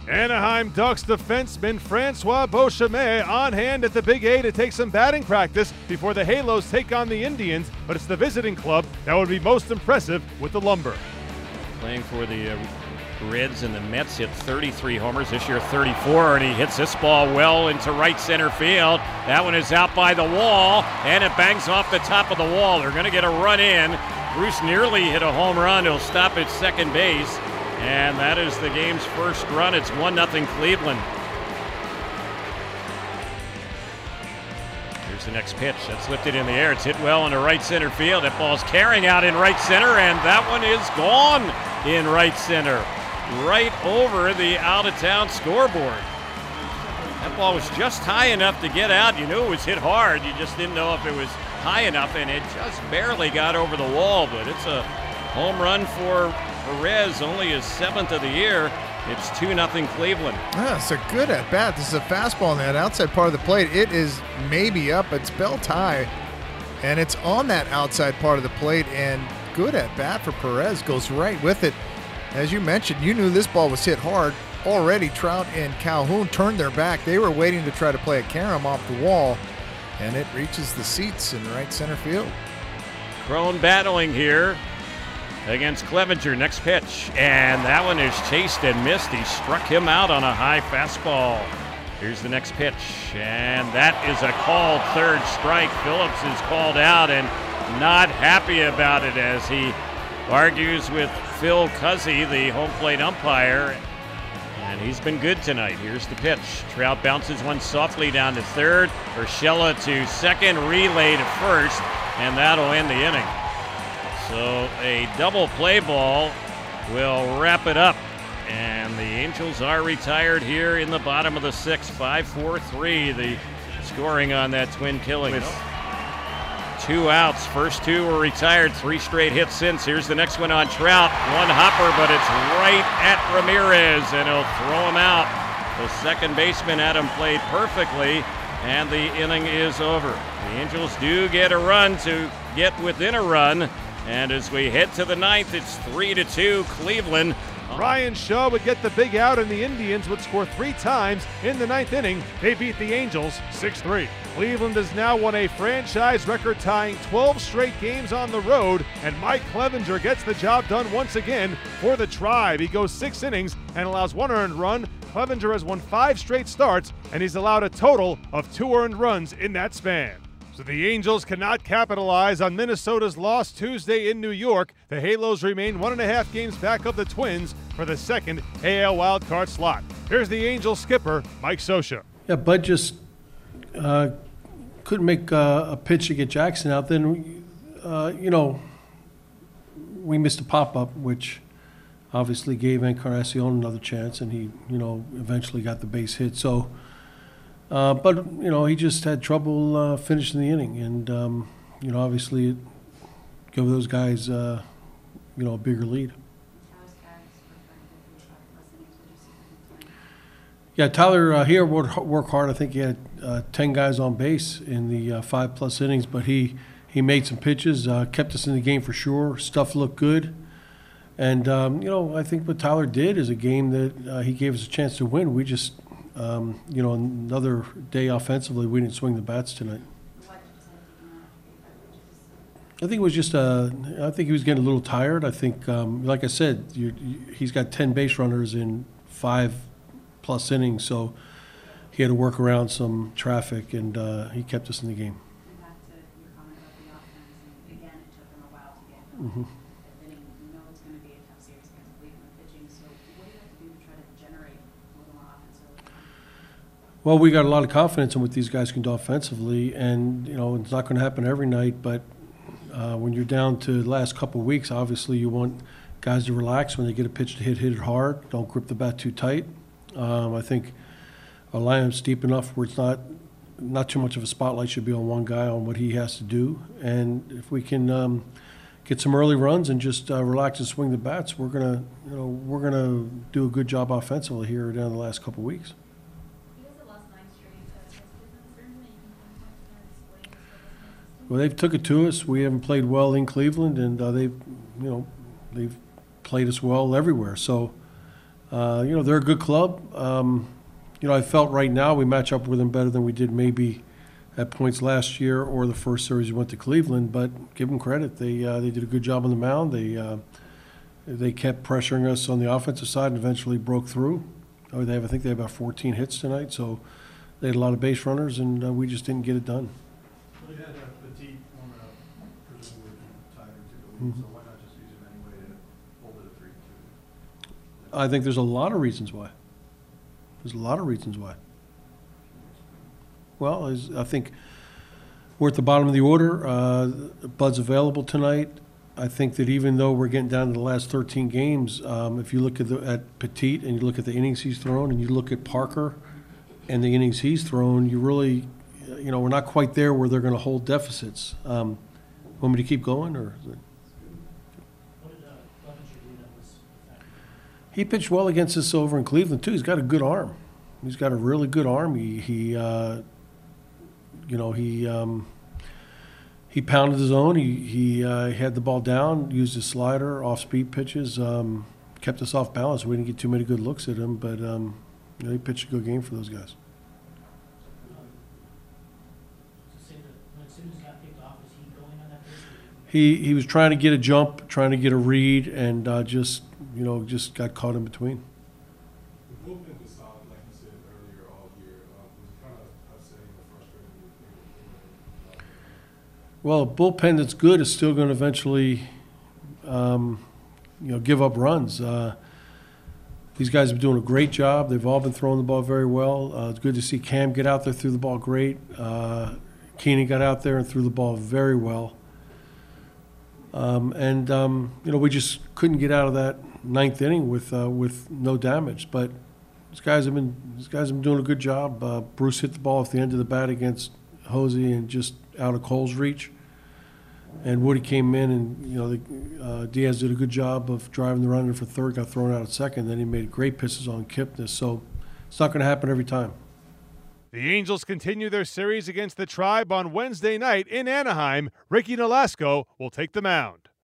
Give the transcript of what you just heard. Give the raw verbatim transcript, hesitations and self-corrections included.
Anaheim Ducks defenseman Francois Beauchemin on hand at the Big A to take some batting practice before the Halos take on the Indians, but it's the visiting club that would be most impressive with the Lumber. Playing for the uh, Reds and the Mets, hit thirty-three homers, this year thirty-four, and he hits this ball well into right center field. That one is out by the wall, and it bangs off the top of the wall. They're going to get a run in. Bruce nearly hit a home run. He'll stop at second base. And that is the game's first run. It's one nothing Cleveland. Here's the next pitch. That's lifted in the air. It's hit well into right center field. That ball's carrying out in right center, and that one is gone in right center. Right over the out-of-town scoreboard. That ball was just high enough to get out. You knew it was hit hard. You just didn't know if it was high enough, and it just barely got over the wall. But it's a home run for Perez, only his seventh of the year. It's two nothing Cleveland. Yeah, it's a good at bat. This is a fastball on that outside part of the plate. It is maybe up. It's belt high, and it's on that outside part of the plate. And good at bat for Perez. Goes right with it. As you mentioned, you knew this ball was hit hard. Already Trout and Calhoun turned their back. They were waiting to try to play a carom off the wall, and it reaches the seats in right center field. Crone battling here against Clevenger. Next pitch, and that one is chased and missed. He struck him out on a high fastball. Here's the next pitch, and that is a called third strike. Phillips is called out and not happy about it as he argues with Phil Cuzzy, the home plate umpire, and he's been good tonight. Here's the pitch. Trout bounces one softly down to third. Urshela to second, relay to first, and that'll end the inning. So a double play ball will wrap it up. And the Angels are retired here in the bottom of the sixth. five four three, the scoring on that twin killing. With two outs. First two were retired. Three straight hits since. Here's the next one on Trout. One hopper, but it's right at Ramirez, and he'll throw him out. The second baseman had him played perfectly, and the inning is over. The Angels do get a run to get within a run. And as we head to the ninth, it's three to two Cleveland. Ryan Shaw would get the big out, and the Indians would score three times in the ninth inning. They beat the Angels six three. Cleveland has now won a franchise record-tying twelve straight games on the road, and Mike Clevenger gets the job done once again for the Tribe. He goes six innings and allows one earned run. Clevenger has won five straight starts, and he's allowed a total of two earned runs in that span. So the Angels cannot capitalize on Minnesota's loss Tuesday in New York. The Halos remain one and a half games back of the Twins for the second A L wildcard slot. Here's the Angels skipper, Mike Scioscia. Yeah, Bud just uh, couldn't make uh, a pitch to get Jackson out. Then, uh, you know, we missed a pop-up, which obviously gave Encarnacion another chance, and he, you know, eventually got the base hit. So, Uh, but, you know, he just had trouble uh, finishing the inning. And, um, you know, obviously it gave those guys, uh, you know, a bigger lead. Yeah, Tyler uh, here worked work hard. I think he had uh, ten guys on base in the uh, five-plus innings. But he, he made some pitches, uh, kept us in the game for sure. Stuff looked good. And, um, you know, I think what Tyler did is a game that uh, he gave us a chance to win. We just... Um, you know, another day offensively, we didn't swing the bats tonight. I think it was just a, I think he was getting a little tired. I think, um, like I said, you, you, he's got ten base runners in five plus innings, so he had to work around some traffic, and uh, he kept us in the game. And back to your comment about the offense, and again, it took him a while to get Mm-hmm. inning. You know it's going to be a tough series against Cleveland pitching, so what do you have to do to try to generate a little more offense early? Well, we got a lot of confidence in what these guys can do offensively, and you know it's not going to happen every night. But uh, when you're down to the last couple of weeks, obviously you want guys to relax when they get a pitch to hit, hit it hard. Don't grip the bat too tight. Um, I think our lineup's deep enough where it's not not too much of a spotlight should be on one guy on what he has to do. And if we can um, get some early runs and just uh, relax and swing the bats, we're gonna you know we're gonna do a good job offensively here down the last couple of weeks. Well, they've took it to us. We haven't played well in Cleveland, and uh, they've, you know, they've played us well everywhere. So Uh, you know, they're a good club. Um, you know, I felt right now we match up with them better than we did maybe at points last year or the first series we went to Cleveland. But give them credit; they uh, they did a good job on the mound. They uh, they kept pressuring us on the offensive side and eventually broke through. Oh, they have, I think they have about fourteen hits tonight, so they had a lot of base runners, and uh, we just didn't get it done. Well, they had a Petit on a presumably tighter to go in, so why not just use him anyway to hold it at three two? I think there's a lot of reasons why. There's a lot of reasons why. Well, as I think we're at the bottom of the order. Uh, Bud's available tonight. I think that even though we're getting down to the last thirteen games, um, if you look at, the, at Petit and you look at the innings he's thrown and you look at Parker and the innings he's thrown, you really, you know, we're not quite there where they're going to hold deficits. Um, want me to keep going? Or is it? What did uh, Clevenger do that was effective? He pitched well against us over in Cleveland, too. He's got a good arm. He's got a really good arm. He, he uh, you know, he um, he pounded his own. He, he uh, had the ball down, used his slider, off-speed pitches, um, kept us off balance. We didn't get too many good looks at him, but um, you know, he pitched a good game for those guys. Um, to say that when Simmons got picked off, was he going on that pitch? He, he was trying to get a jump, trying to get a read, and uh, just, you know, just got caught in between. The bullpen was solid, like you said earlier all year. Um, was it kind of upsetting or frustrating with the Well, a bullpen that's good is still going to eventually, um, you know, give up runs. Uh, these guys have been doing a great job. They've all been throwing the ball very well. Uh, it's good to see Cam get out there, threw the ball great. Uh, Keenan got out there and threw the ball very well. Um, and um, you know, we just couldn't get out of that ninth inning with uh, with no damage. But these guys have been these guys have been doing a good job. Uh, Bruce hit the ball off the end of the bat against Hosey and just out of Cole's reach. And Woody came in, and you know, the, uh, Diaz did a good job of driving the runner for third, got thrown out at second. Then he made great pitches on Kipnis. So it's not going to happen every time. The Angels continue their series against the Tribe on Wednesday night in Anaheim. Ricky Nolasco will take the mound.